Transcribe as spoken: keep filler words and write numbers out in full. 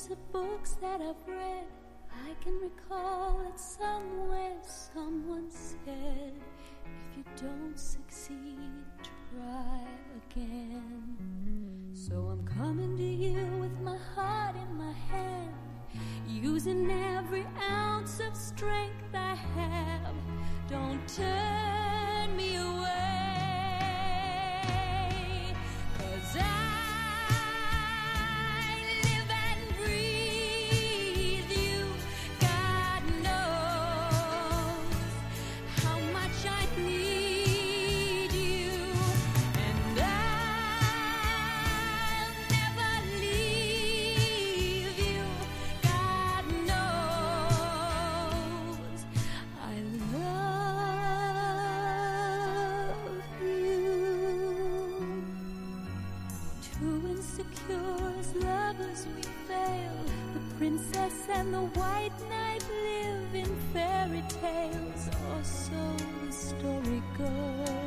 pages of books that I've read, I can recall that somewhere someone said, if you don't succeed, try again. So I'm coming to you with my heart in my hand, using every ounce of strength I have. Don't turn me away, 'cause I and the white knight live in fairy tales, or so the story goes.